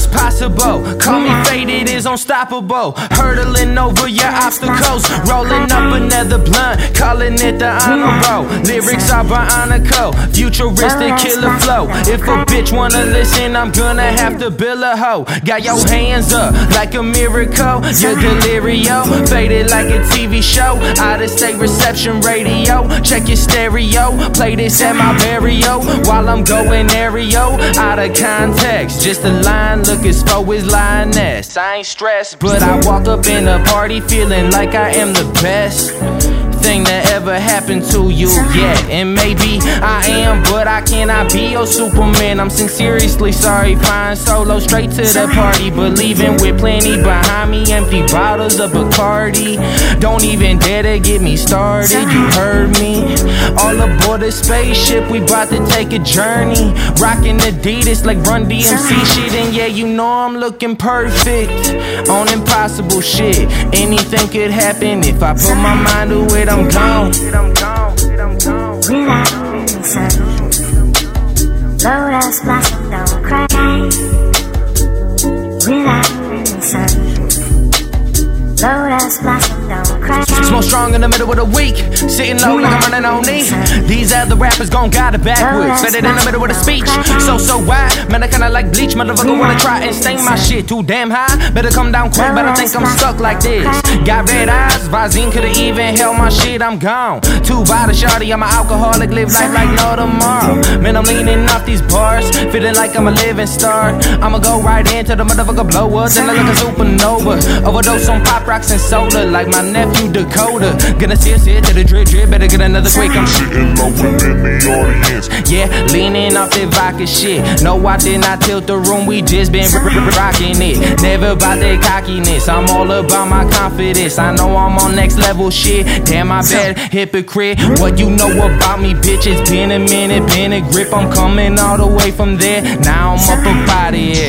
is possible. Call me faded is unstoppable. Hurdling over your obstacles. Rolling up another blunt, calling it the honor roll. Lyrics are bionicle, futuristic killer flow. If a bitch wanna listen, I'm gonna have to bill a hoe. Got your hands up like a miracle. You're delirio, faded like a TV show. Out of state reception radio. Check your stereo, play this at my barrio while I'm going aereo. Out of context, just a line, look as faux as lioness. I ain't stressed, but I walk up in a party feeling like I am the best thing that ever happened to you yet. And maybe I am, but I cannot be your Superman. I'm sincerely sorry, flying solo straight to the party, but leaving with plenty behind me. Empty bottles of Bacardi. Don't even dare to get me started, you heard me. All aboard a spaceship, we bout to take a journey. Rockin' Adidas like Run DMC shit. And yeah, you know I'm looking perfect on impossible shit. Anything could happen if I put my mind to it. I'm gone. Without reason, load us blossom, don't cry. Without reason, load us blossom, don't cry. Smoke strong in the middle of the week, sitting low like I'm running on knee. These other rappers gon' got it backwards, said it in the middle of the speech. So why? Man, I kinda like bleach, motherfucker wanna try and stain my shit. Too damn high, better come down quick, but I think I'm stuck like this. Got red eyes, Visine could've even held my shit, I'm gone. Too by the shawty, I'm an alcoholic, live life like no tomorrow. Man, I'm leaning off these bars, feeling like I'm a living star. I'ma go right into the motherfucker blow up, then I look a supernova. Overdose on pop rocks and soda, like my nephew Dakota. Gonna sit to the drip, better get another quick. I'm sitting low in the audience. Yeah, leaning off that vodka shit. No, I did not tilt the room, we just been rocking it. Never about that cockiness, I'm all about my confidence. I know I'm on next level shit. Damn, I bet, hypocrite. What you know about me, bitch? It's been a minute, been a grip. I'm coming all the way from there. Now I'm up about it.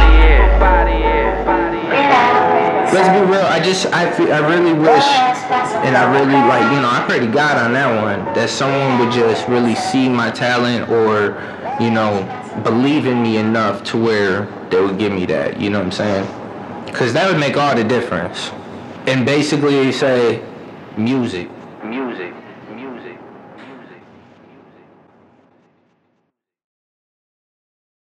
Let's be real, I really wish, and I really like, you know, I pray to God on that one, that someone would just really see my talent or, you know, believe in me enough to where they would give me that, you know what I'm saying? Because that would make all the difference. And basically say, music, music, music.